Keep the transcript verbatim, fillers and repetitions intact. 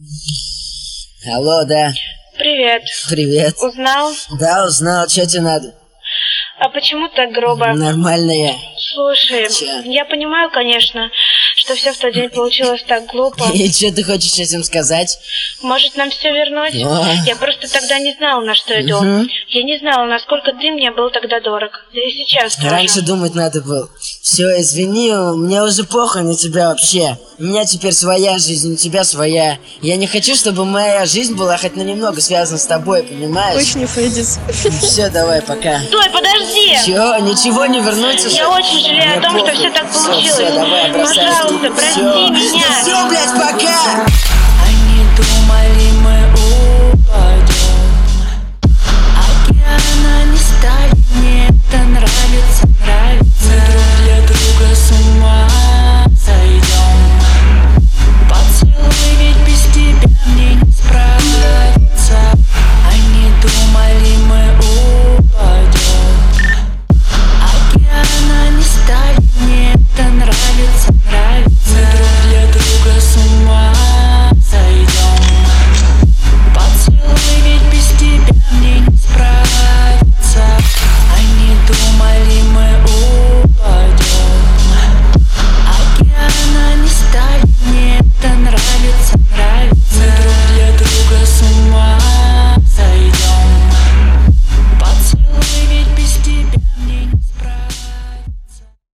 Алло, да. Привет. Привет. Узнал? Да, узнал. Что тебе надо? А почему так грубо? Нормально я. Слушай, Че? я понимаю, конечно, что все в тот день получилось так глупо. И что ты хочешь этим сказать? Может, нам все вернуть? О. Я просто тогда не знала, на что иду. Угу. Я не знала, насколько ты мне был тогда дорог. Да и сейчас тоже. Раньше думать надо было. Все, извини, мне уже похуй на тебя вообще. У меня теперь своя жизнь, у тебя своя. Я не хочу, чтобы моя жизнь была хоть на немного связана с тобой, понимаешь? Очень Федис. Все, давай, пока. Стой, подожди! Чё, ничего не вернуть уже? Я очень жалею Мне о том, что похуй. все так Всё, получилось. всё, давай, бросай. Пожалуйста, прости Всё. меня. Все, блядь, пока!